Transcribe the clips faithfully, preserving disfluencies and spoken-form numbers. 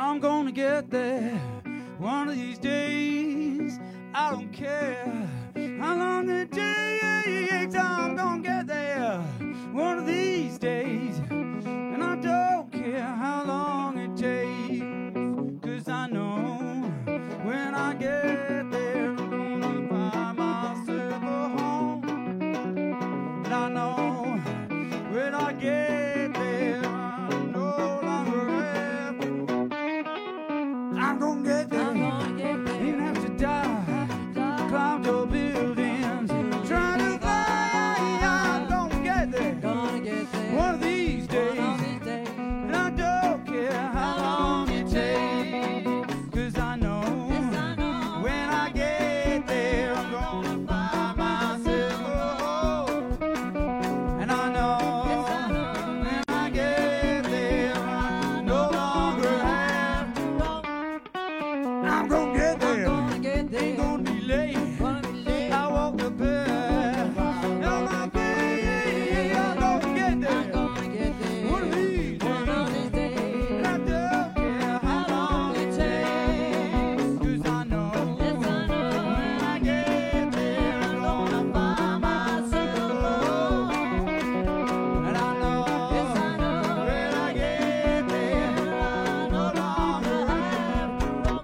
I'm gonna get there one of these days. I don't care how long it takes. I'm gonna get there one of these days. And I don't care how long it takes, 'cause I know when I get there I'm gonna find myself a home. And I know when I get there I'm no longer have to. I'm gonna get there, I'm gonna get there. even have to die. Climb your buildings, try to fly. I'm gonna get there, Gonna get there. one of these days. One of these days. And I don't care how long it takes, 'cause I know Yes, I know. when I get there I'm gonna find myself a home. And I know Yes, I know. when I get there I no longer have to. I'm gonna get there, I'm gonna get there. ain't gonna be late. Gonna be late. I walk the path on my way. I'm gonna get I'm there gonna get there. one of these One of days. these days. And I don't care how long it takes, 'cause I know Yes, I know. when I get there I'm gonna find myself a home. And I know Yes, I know. when I get there I no longer have to.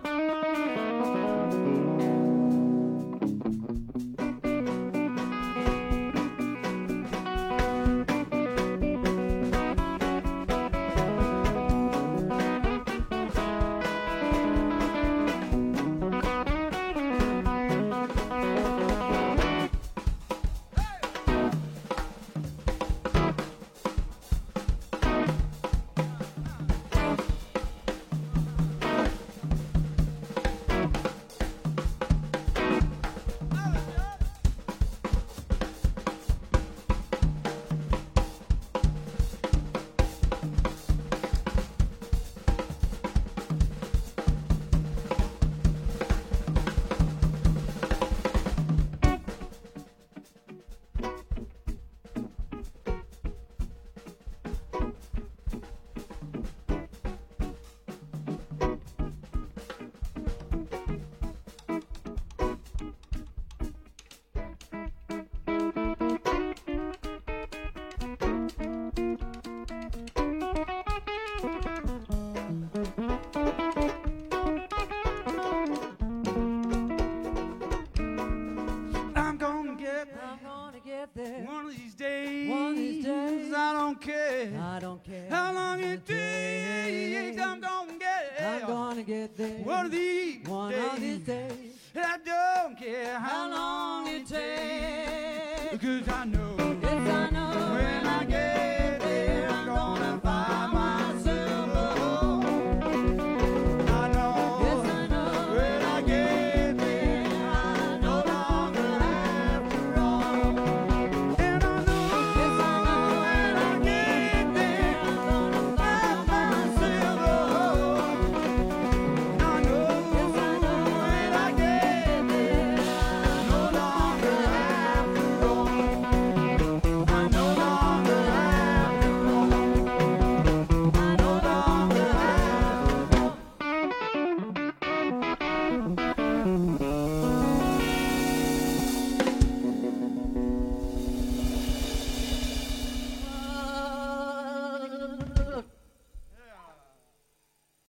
I'm gonna get I'm gonna get there. one of these days. One of these days. I don't care I don't care how long it takes. I'm gonna get I'm there gonna get there. one of these One days. of these days. I don't care how How long it takes.